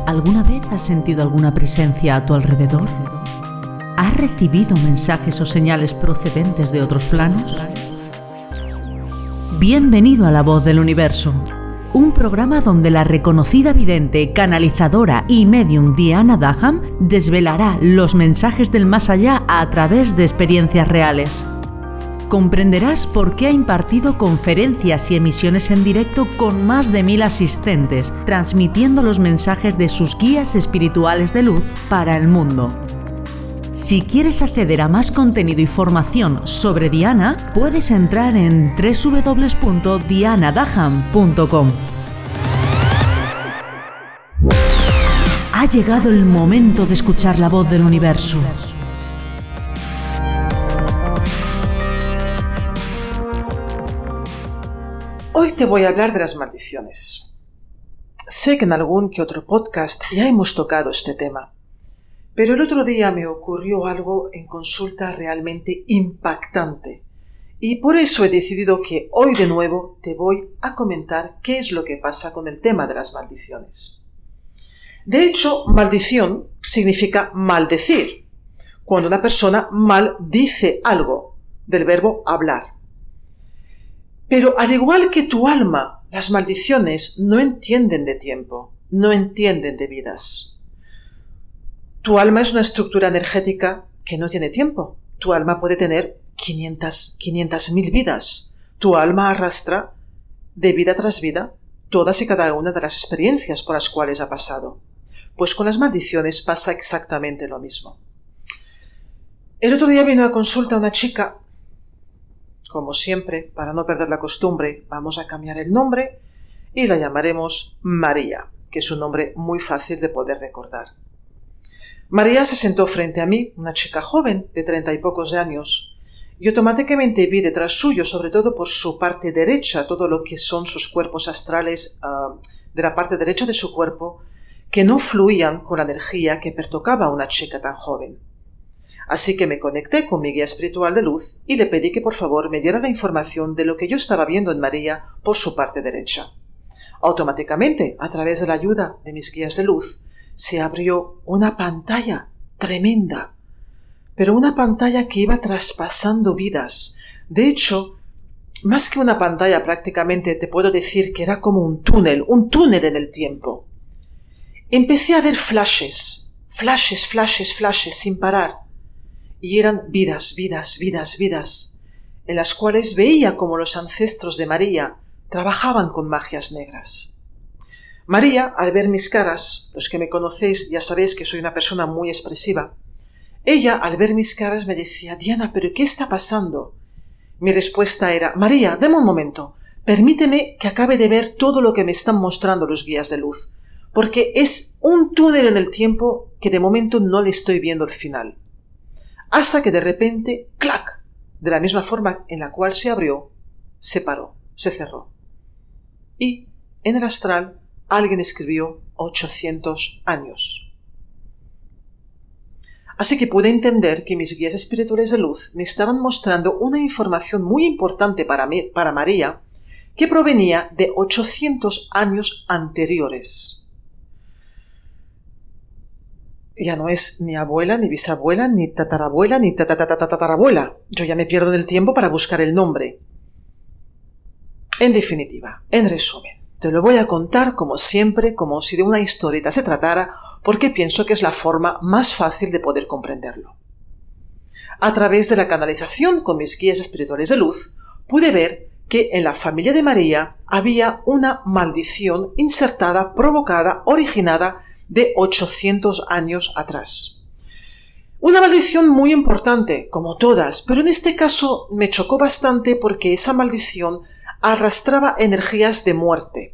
¿Alguna vez has sentido alguna presencia a tu alrededor? ¿Has recibido mensajes o señales procedentes de otros planos? Bienvenido a La Voz del Universo, un programa donde la reconocida vidente, canalizadora y medium Diana Daham desvelará los mensajes del más allá a través de experiencias reales. Comprenderás por qué ha impartido conferencias y emisiones en directo con más de 1000 asistentes, transmitiendo los mensajes de sus guías espirituales de luz para el mundo. Si quieres acceder a más contenido y formación sobre Diana, puedes entrar en www.dianadaham.com. Ha llegado el momento de escuchar la voz del universo. Hoy te voy a hablar de las maldiciones. Sé que en algún que otro podcast ya hemos tocado este tema, pero el otro día me ocurrió algo en consulta realmente impactante y por eso he decidido que hoy de nuevo te voy a comentar qué es lo que pasa con el tema de las maldiciones. De hecho, maldición significa maldecir, cuando una persona maldice algo, del verbo hablar. Pero al igual que tu alma, las maldiciones no entienden de tiempo, no entienden de vidas. Tu alma es una estructura energética que no tiene tiempo. Tu alma puede tener 500.000 vidas. Tu alma arrastra de vida tras vida todas y cada una de las experiencias por las cuales ha pasado. Pues con las maldiciones pasa exactamente lo mismo. El otro día vino a consulta una chica. Como siempre, para no perder la costumbre, vamos a cambiar el nombre y la llamaremos María, que es un nombre muy fácil de poder recordar. María se sentó frente a mí, una chica joven de 30 y pocos años, y automáticamente vi detrás suyo, sobre todo por su parte derecha, todo lo que son sus cuerpos astrales de la parte derecha de su cuerpo, que no fluían con la energía que pertocaba a una chica tan joven. Así que me conecté con mi guía espiritual de luz y le pedí que por favor me diera la información de lo que yo estaba viendo en María por su parte derecha. Automáticamente, a través de la ayuda de mis guías de luz, se abrió una pantalla tremenda, pero una pantalla que iba traspasando vidas. De hecho, más que una pantalla prácticamente te puedo decir que era como un túnel en el tiempo. Empecé a ver flashes sin parar. Y eran vidas, en las cuales veía como los ancestros de María trabajaban con magias negras. María, al ver mis caras, los que me conocéis ya sabéis que soy una persona muy expresiva, ella al ver mis caras me decía: Diana, ¿pero qué está pasando? Mi respuesta era: María, dame un momento, permíteme que acabe de ver todo lo que me están mostrando los guías de luz, porque es un túnel en el tiempo que de momento no le estoy viendo el final. Hasta que de repente, ¡clac!, de la misma forma en la cual se abrió, se paró, se cerró. Y en el astral alguien escribió 800 años. Así que pude entender que mis guías espirituales de luz me estaban mostrando una información muy importante para María, que provenía de 800 años anteriores. Ya no es ni abuela, ni bisabuela, ni tatarabuela, ni tatarabuela. Yo ya me pierdo del tiempo para buscar el nombre. En definitiva, en resumen, te lo voy a contar como siempre, como si de una historieta se tratara, porque pienso que es la forma más fácil de poder comprenderlo. A través de la canalización con mis guías espirituales de luz, pude ver que en la familia de María había una maldición insertada, provocada, originada de 800 años atrás. Una maldición muy importante, como todas, pero en este caso me chocó bastante porque esa maldición arrastraba energías de muerte.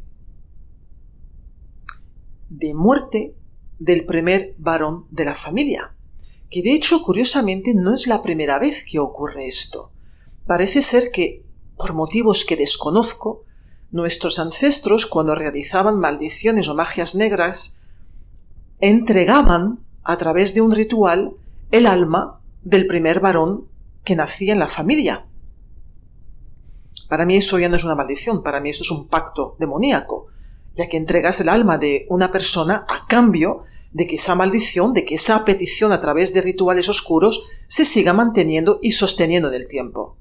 De muerte del primer varón de la familia, que de hecho, curiosamente, no es la primera vez que ocurre esto. Parece ser que, por motivos que desconozco, nuestros ancestros, cuando realizaban maldiciones o magias negras, entregaban, a través de un ritual, el alma del primer varón que nacía en la familia. Para mí eso ya no es una maldición, para mí eso es un pacto demoníaco. ya que entregas el alma de una persona a cambio de que esa maldición, de que esa petición a través de rituales oscuros se siga manteniendo y sosteniendo en el tiempo.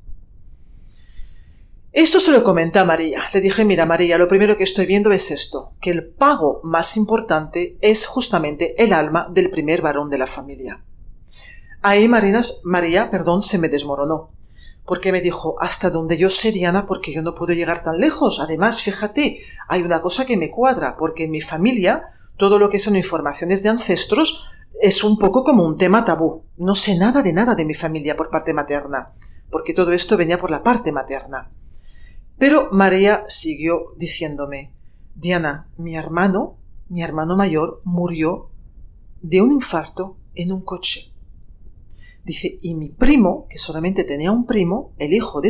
Esto se lo comenté a María. Le dije, mira María, lo primero que estoy viendo es esto, que el pago más importante es justamente el alma del primer varón de la familia. Ahí María, se me desmoronó, porque me dijo, hasta donde yo sé, Diana, porque yo no puedo llegar tan lejos. Además, fíjate, hay una cosa que me cuadra, porque en mi familia todo lo que son informaciones de ancestros es un poco como un tema tabú. No sé nada de mi familia por parte materna, porque todo esto venía por la parte materna. Pero María siguió diciéndome, Diana, mi hermano mayor murió de un infarto en un coche. Dice, y mi primo, que solamente tenía un primo, el hijo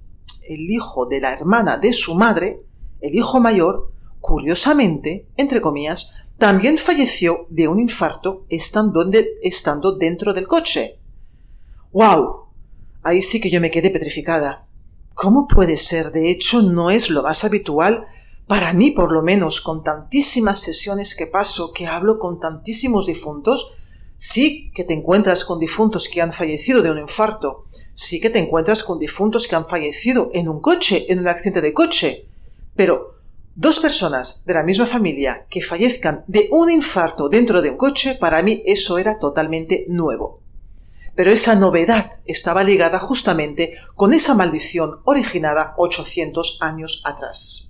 de la hermana de su madre, el hijo mayor, curiosamente, entre comillas, también falleció de un infarto estando dentro del coche. ¡Wow! Ahí sí que yo me quedé petrificada. ¿Cómo puede ser? De hecho, no es lo más habitual, para mí por lo menos, con tantísimas sesiones que paso, que hablo con tantísimos difuntos. Sí que te encuentras con difuntos que han fallecido de un infarto, sí que te encuentras con difuntos que han fallecido en un coche, en un accidente de coche, pero dos personas de la misma familia que fallezcan de un infarto dentro de un coche, para mí eso era totalmente nuevo. Pero esa novedad estaba ligada justamente con esa maldición originada 800 años atrás.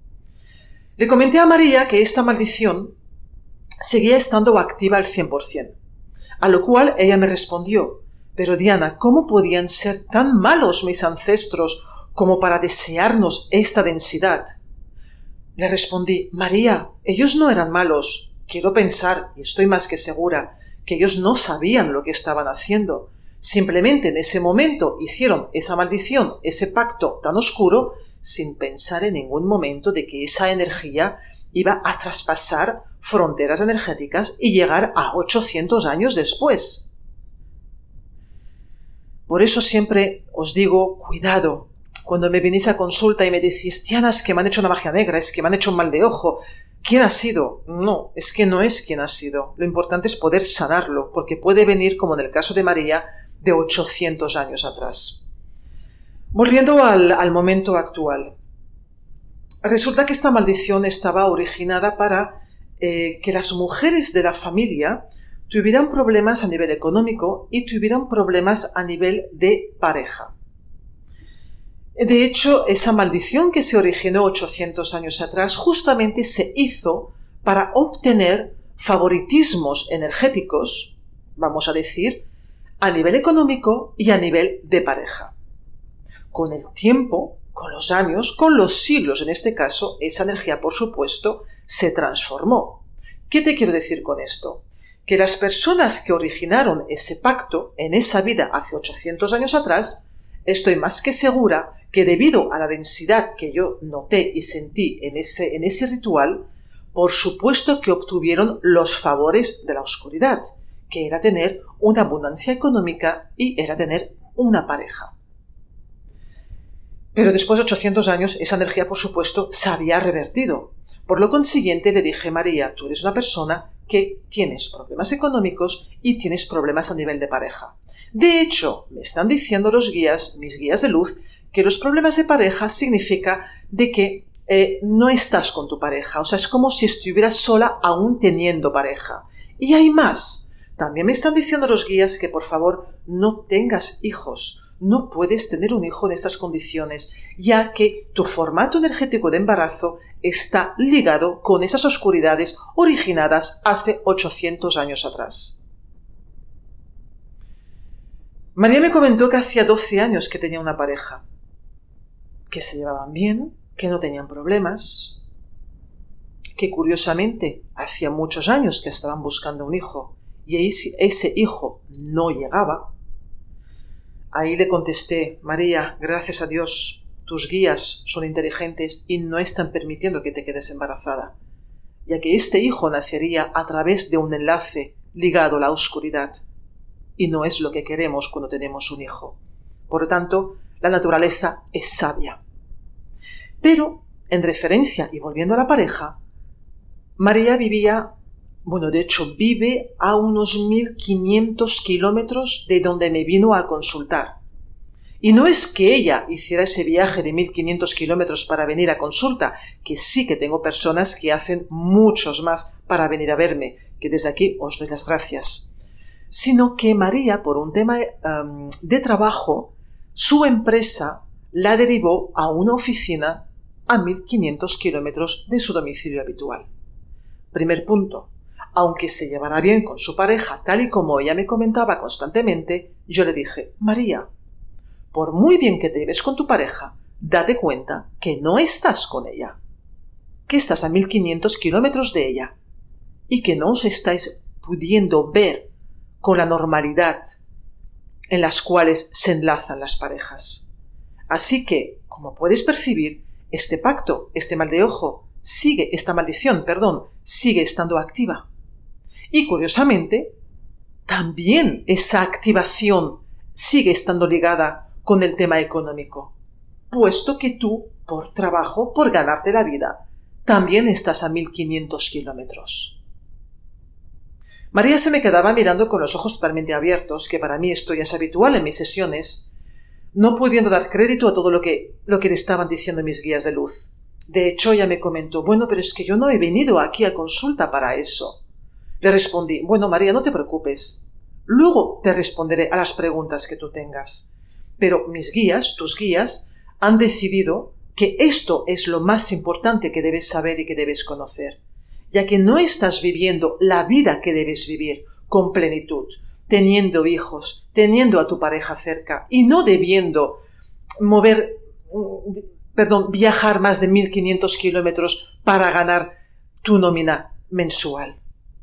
Le comenté a María que esta maldición seguía estando activa al 100%, a lo cual ella me respondió, pero Diana, ¿cómo podían ser tan malos mis ancestros como para desearnos esta densidad? Le respondí, María, ellos no eran malos. Quiero pensar, y estoy más que segura, que ellos no sabían lo que estaban haciendo. Simplemente en ese momento hicieron esa maldición, ese pacto tan oscuro, sin pensar en ningún momento de que esa energía iba a traspasar fronteras energéticas y llegar a 800 años después. Por eso siempre os digo, cuidado, cuando me venís a consulta y me decís, Diana, es que me han hecho una magia negra, es que me han hecho un mal de ojo. ¿Quién ha sido? No, es que no es quién ha sido. Lo importante es poder sanarlo, porque puede venir, como en el caso de María, de 800 años atrás. Volviendo al momento actual. Resulta que esta maldición estaba originada para que las mujeres de la familia tuvieran problemas a nivel económico y tuvieran problemas a nivel de pareja. De hecho, esa maldición que se originó 800 años atrás justamente se hizo para obtener favoritismos energéticos, vamos a decir, a nivel económico y a nivel de pareja. Con el tiempo, con los años, con los siglos en este caso, esa energía, por supuesto, se transformó. ¿Qué te quiero decir con esto? Que las personas que originaron ese pacto en esa vida hace 800 años atrás, estoy más que segura que debido a la densidad que yo noté y sentí en ese ritual, por supuesto que obtuvieron los favores de la oscuridad, que era tener una abundancia económica y era tener una pareja. Pero después de 800 años, esa energía, por supuesto, se había revertido. Por lo consiguiente, le dije, María, tú eres una persona que tienes problemas económicos y tienes problemas a nivel de pareja. De hecho, me están diciendo los guías, mis guías de luz, que los problemas de pareja significa de que no estás con tu pareja. O sea, es como si estuvieras sola aún teniendo pareja. Y hay más. También me están diciendo los guías que, por favor, no tengas hijos. No puedes tener un hijo en estas condiciones, ya que tu formato energético de embarazo está ligado con esas oscuridades originadas hace 800 años atrás. María me comentó que hacía 12 años que tenía una pareja, que se llevaban bien, que no tenían problemas, que curiosamente hacía muchos años que estaban buscando un hijo y ese hijo no llegaba. Ahí le contesté, María, gracias a Dios, tus guías son inteligentes y no están permitiendo que te quedes embarazada, ya que este hijo nacería a través de un enlace ligado a la oscuridad, y no es lo que queremos cuando tenemos un hijo. Por lo tanto, la naturaleza es sabia. Pero, en referencia y volviendo a la pareja, María de hecho vive a unos 1500 kilómetros de donde me vino a consultar. Y no es que ella hiciera ese viaje de 1500 kilómetros para venir a consulta, que sí que tengo personas que hacen muchos más para venir a verme, que desde aquí os doy las gracias. Sino que María, por un tema de trabajo, su empresa la derivó a una oficina a 1500 kilómetros de su domicilio habitual. Primer punto. Aunque se llevara bien con su pareja, tal y como ella me comentaba constantemente, yo le dije: María, por muy bien que te lleves con tu pareja, date cuenta que no estás con ella, que estás a 1500 kilómetros de ella y que no os estáis pudiendo ver con la normalidad en las cuales se enlazan las parejas. Así que, como puedes percibir, este pacto, esta maldición, sigue estando activa. Y curiosamente, también esa activación sigue estando ligada con el tema económico, puesto que tú, por trabajo, por ganarte la vida, también estás a 1500 kilómetros. María se me quedaba mirando con los ojos totalmente abiertos, que para mí esto ya es habitual en mis sesiones, no pudiendo dar crédito a todo lo que le estaban diciendo mis guías de luz. De hecho, ella me comentó: bueno, pero es que yo no he venido aquí a consulta para eso. Le respondí: bueno, María, no te preocupes. Luego te responderé a las preguntas que tú tengas. Pero tus guías, han decidido que esto es lo más importante que debes saber y que debes conocer, ya que no estás viviendo la vida que debes vivir con plenitud, teniendo hijos, teniendo a tu pareja cerca y no debiendo viajar más de 1500 kilómetros para ganar tu nómina mensual.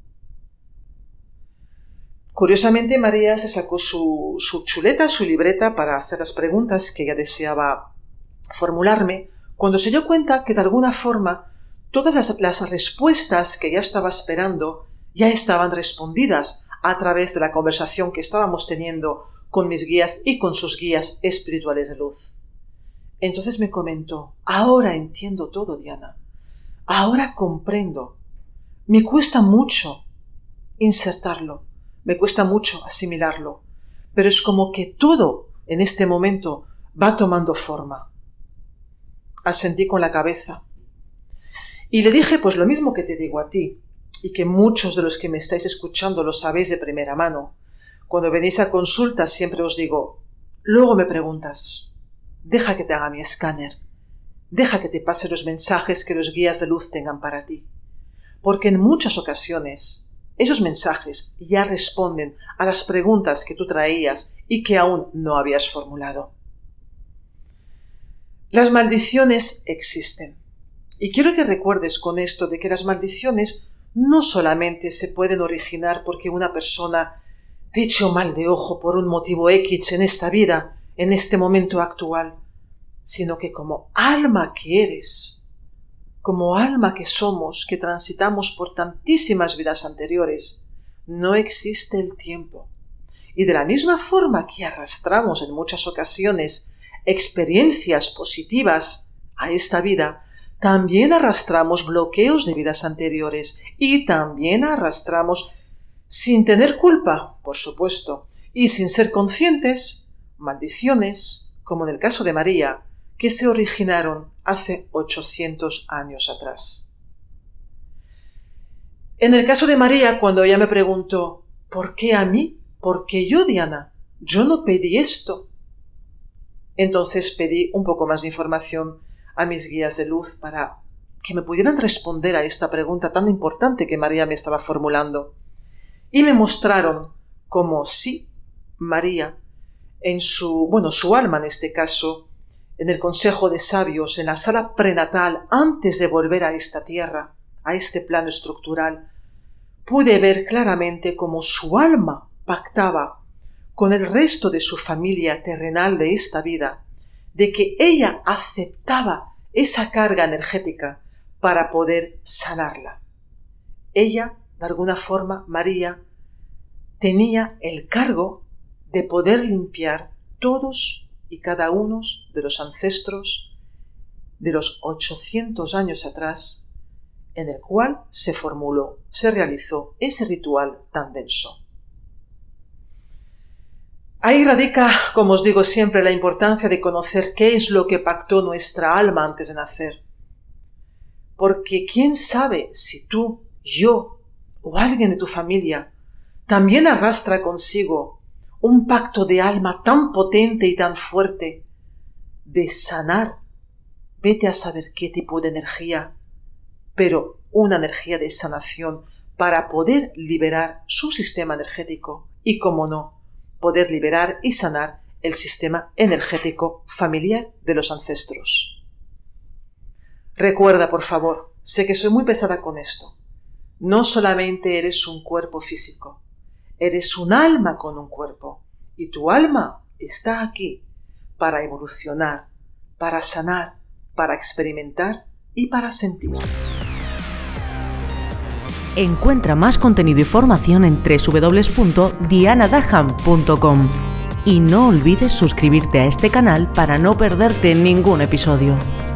Curiosamente, María se sacó su chuleta, su libreta para hacer las preguntas que ella deseaba formularme, cuando se dio cuenta que de alguna forma todas las respuestas que ella estaba esperando ya estaban respondidas a través de la conversación que estábamos teniendo con mis guías y con sus guías espirituales de luz. Entonces me comentó: ahora entiendo todo, Diana. Ahora comprendo. Me cuesta mucho insertarlo. Me cuesta mucho asimilarlo, pero es como que todo en este momento va tomando forma. Asentí con la cabeza y le dije pues lo mismo que te digo a ti y que muchos de los que me estáis escuchando lo sabéis de primera mano. Cuando venís a consulta siempre os digo: luego me preguntas, deja que te haga mi escáner, deja que te pase los mensajes que los guías de luz tengan para ti, porque en muchas ocasiones esos mensajes ya responden a las preguntas que tú traías y que aún no habías formulado. Las maldiciones existen. Y quiero que recuerdes con esto de que las maldiciones no solamente se pueden originar porque una persona te echó mal de ojo por un motivo X en esta vida, en este momento actual, sino que como alma que eres, como alma que somos, que transitamos por tantísimas vidas anteriores, no existe el tiempo. Y de la misma forma que arrastramos en muchas ocasiones experiencias positivas a esta vida, también arrastramos bloqueos de vidas anteriores y también arrastramos, sin tener culpa, por supuesto, y sin ser conscientes, maldiciones, como en el caso de María, que se originaron hace 800 años atrás. En el caso de María, cuando ella me preguntó: ¿por qué a mí? ¿Por qué yo, Diana? Yo no pedí esto. Entonces pedí un poco más de información a mis guías de luz para que me pudieran responder a esta pregunta tan importante que María me estaba formulando. Y me mostraron cómo sí, María, en su alma en este caso, en el consejo de sabios, en la sala prenatal, antes de volver a esta tierra, a este plano estructural, pude ver claramente cómo su alma pactaba con el resto de su familia terrenal de esta vida, de que ella aceptaba esa carga energética para poder sanarla. Ella, de alguna forma, María, tenía el cargo de poder limpiar todos y cada uno de los ancestros de los 800 años atrás en el cual se realizó ese ritual tan denso. Ahí radica, como os digo siempre, la importancia de conocer qué es lo que pactó nuestra alma antes de nacer. Porque quién sabe si tú, yo o alguien de tu familia también arrastra consigo un pacto de alma tan potente y tan fuerte de sanar, vete a saber qué tipo de energía, pero una energía de sanación para poder liberar su sistema energético y, como no, poder liberar y sanar el sistema energético familiar de los ancestros. Recuerda, por favor, sé que soy muy pesada con esto, no solamente eres un cuerpo físico, eres un alma con un cuerpo, y tu alma está aquí para evolucionar, para sanar, para experimentar y para sentir. Encuentra más contenido y formación en www.dianadaham.com y no olvides suscribirte a este canal para no perderte ningún episodio.